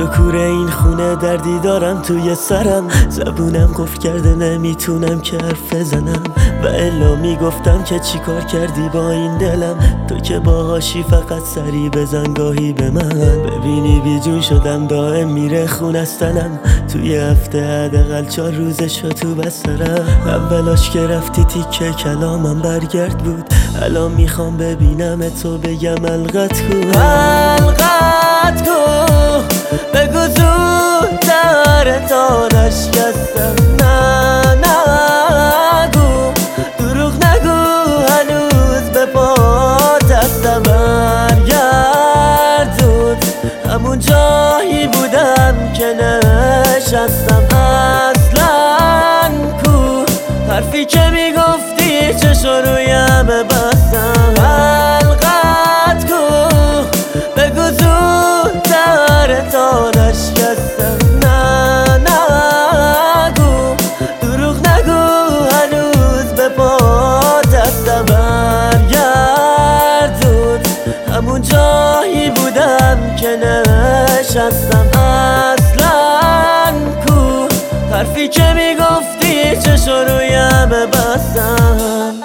تو کوره این خونه دردی دارم توی سرم، زبونم قفل کرده نمیتونم که حرف بزنم. و الا میگفتم که چی کار کردی با این دلم، تو که باهاشی فقط سری بزن گاهی به من. ببینی بیجون شدم دائم میره خونستنم، توی هفته حداقل 4 روزش تو بسترم. اولاش که رفتی تیکه کلامم برگرد بود، الان میخوام ببینم تو بگم القت کو، القت کو. بگو زودتر تا نشکستم، نه نگو دروغ نگو، هنوز به پات هستم. برگرد زود همون جایی بودم که نشستم. اصلا کو حرفی که میگفتی چشو روی همه بستم، القت کو. بگو زودتر تا نشکستم، نه نگو دروغ نگو، هنوز به پات هستم. برگرد زود همون جایی بودم که نشستم. اصلا کو حرفی که میگفتی چشو روی همه بستم.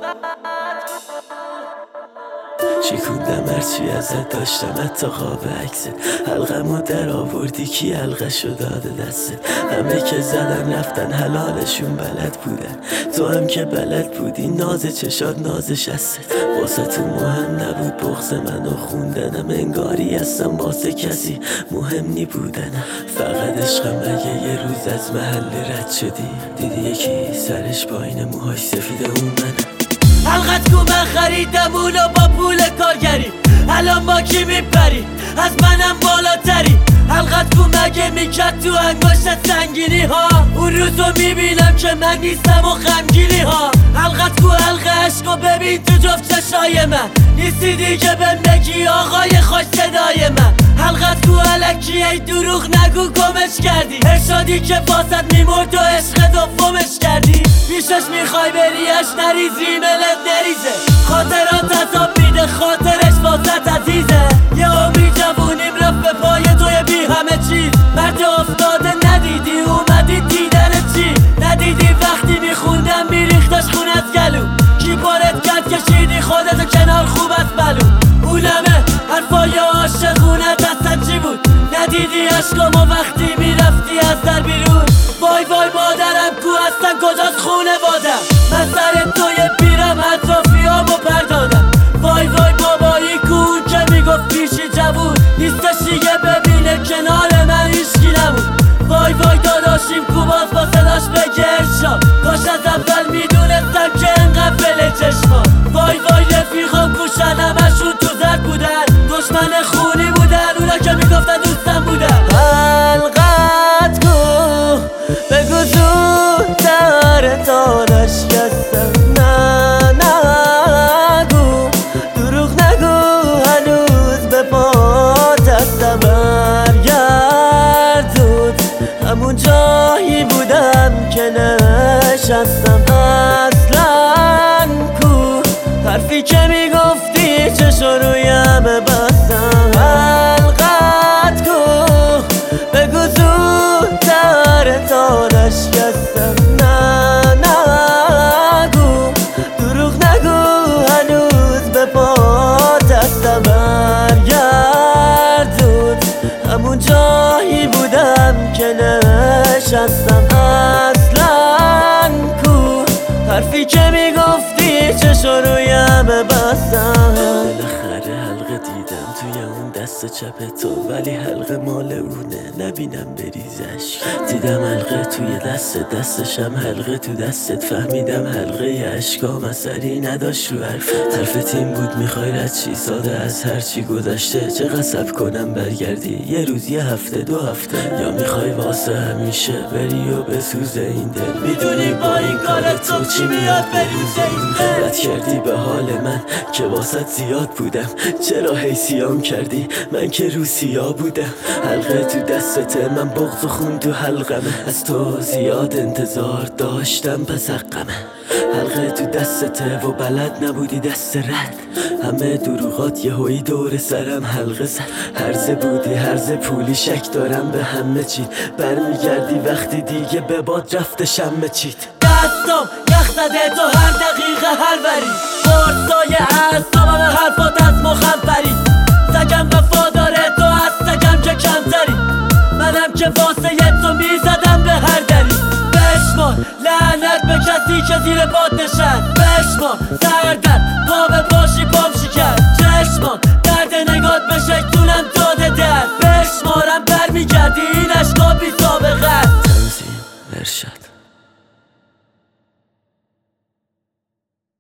شکوندم هرچی ازت داشتم، حتی خواب عکست حلقمو در آوردی، کی حلقشو داده دستت. همه که زدن رفتن حلالشون بلد بودن، تو هم که بلد بودی ناز چشات نازش هستت. واسه تو مهم نبود بغض منو خوندنم، انگاری هستم واسه کسی مهم نی بودنم. فقط عشقم اگه یه روز از محل رد شدی، دیدی یکی سرش با این موهاش سفیده اون منم. حلقت کو من خریدم اونو با پول کارگری، الان با کی میپری از منم بالاتری. حلقت کو مگه میکرد تو انگشت سنگینی ها، اون روزو میبینم که من نیستم و غمگینی ها. حلقت کو حلقه عشقو ببین تو جفت چشای من، نیستی دیگه بهم بگی آقای خوش صدای من. حلقت کو الکی ای دروغ نگو گمش کردی، ارشادی که واسط میمرد و عشق دومش کردی. پیشش میخوای بریش نریزی ملت نریزه، خاطرات عذاب میده خاطرش واسط عزیزه. یه امید جوونیم رفت به پای توی بی همه چیز، مرد افتاده ندیدی اومدی دیدن چی؟ ندیدی وقتی میخوندم میریختش خون از گلو، کی پارت کرد کشیدی خودتو کنار خوب از بلو. اونمه حرفای عاشقونه دستت چی بود؟ ندیدی عشقامو وقتی میرفتی از در بیرون. وای وای مادرم کو هستن کجاست خونه بادم، من سر توی پیرم اطرافیامو پردادم. وای وای بابایی کو که میگفت پیشی جوون نیستش دیگه، ببینه کنار من هیچکی نمون. وای وای داداشیم کو باز با صداش بگه ارشاد، کاش از اول میدونستم که انقدر فله چشما. وای وای رفیقام کوشن همشون تو زرد بودن، دشمن خونی بودن اونا که میگفتن دوستم بودن. القت کو بگو زودتر تا نشکستم، نه نگو دروغ نگو، هنوز به پات هستم. برگرد زود همون جایی بودم که نشستم. اصلا کو حرفی که میگفتی چشو روی همه بستم، القت کو. بگو زودتر تا نشکستم، نه نگو دروغ نگو، هنوز به پات هستم. برگرد زود همون جایی بودم که نشستم. اصلا کو حرفی که میگفتی چشو روی همه بستم. بالاخره حلقه دیدم توی اون دست چپ تو، ولی حلقه مال اونه نبینم بریزش. دیدم حلقه توی دستشم حلقه تو دستت، فهمیدم حلقه عشقام اثری نداشت رو حرفت این بود میخوای رد چی ساده از هرچی گذشته. چه قصب کنم برگردی یه روز یه هفته 2 هفته، یا میخوای واسه همیشه بری و بسوزه این دل. میدونی با این کارت تو چی میاد بروزه این دل. رد کردی به حال من که واسط زیاد بودم، چرا هی سیام کردی من که رو سیاه بودم. حلقه تو دستته من بغض و خون تو حلقمه، از تو زیاد انتظار داشتم پس حقمه. حلقه تو دستته و بلد نبودی دست رد. همه دروغات یه هوی دور سرم حلقه زد. هرزه بودی هرزه پولی، شک دارم به همه چیت. برمیگردی وقتی دیگه به باد رفته شمه چیت. دستم یخ زده تو هر دقیقه هر وری، فرسای اعصابم حرفات از مخم پری. سگم وفاداره تو از سگم که کمتری، منم که واسه تو میزدم به هر دری. بشمار لعنت به کسی که زیر باد نشست، بشمار سردر پا به پاشی پام شکست. چشمان درد نگات به شکلونم داده در، بشمارم برمیگردی این عشقا بی سابقه. تنظیم ارشاد